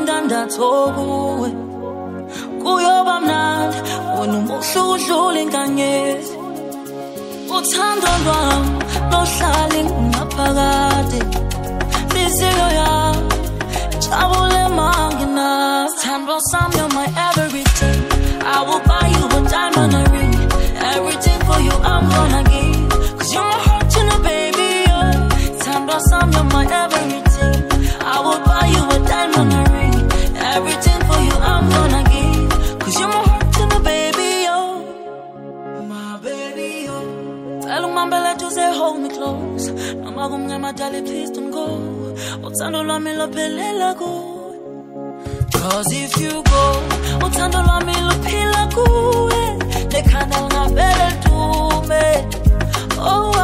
indandatho kuwe kuyoba mnandi wena umuhle udlula inkanyezi uthando lwami lohlala ngaphakade inhliziyo yami jabule manginazi Thandwa sami, you're my everything I will buy you a diamond and ring everything for you I'm gonna give cause you're my heart and a baby Thandwa sami, you're my everything I will buy you a diamond and ring everything for you I'm gonna give cause you're my heart and a baby my baby Tell umambele to say hold me close Noma kumnyama darling please don't go Uthando lwami lophelela kuwe Cause if you go Uthando lwami luphila kuwe Nekhanda lingavele dume Oh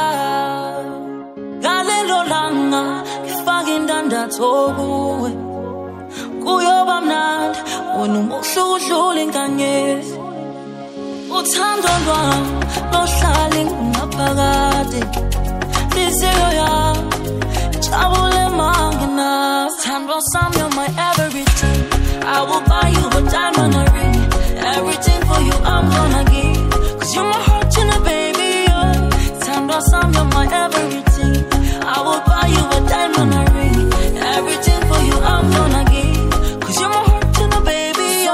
Galelo langa Ngifaka indandatho kuwe Kuyoba mnandi Wena umuhle udlula inkanyezi Uthando lwami lohlala ngaphakade inhliziyo yami jabule manginazi Thandwa sami, you're my everything I will buy you a diamond and ring everything for you I'm gonna give cause you're my heart and a baby Thandwa sami, you're my everything I will buy you a diamond and ring everything for you I'm gonna give cause you're my heart and a baby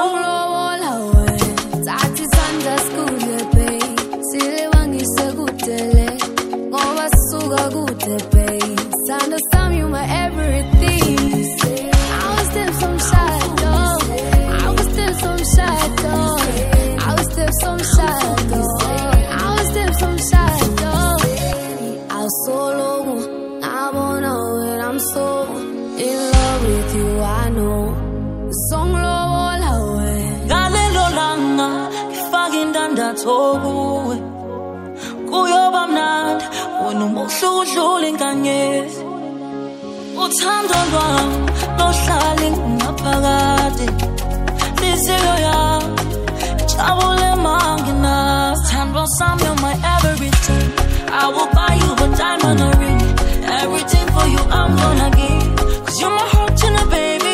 Thandwa sami, you my everything I was still some shadow I was still some shadow I was still some shadow I was still some shadow I was so low I won't know it I'm so in love with you I know the song low all away Galelo langa Ngifaka indandatho kuwe Kuyoba mnandi Wena umuhle udlula inkanyezi Uthando lwami lohlala ngaphakade inhliziyo yami jabule manginazi Thandwa sami, you're my everything I will buy you a diamond and ring everything for you I'm gonna give cause you're my heart and a baby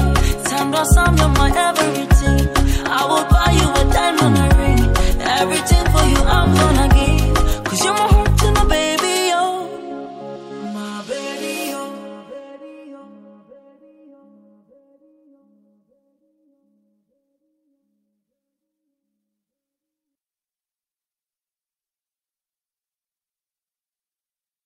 Thandwa sami, you're my everything I will buy you a diamond and ring everything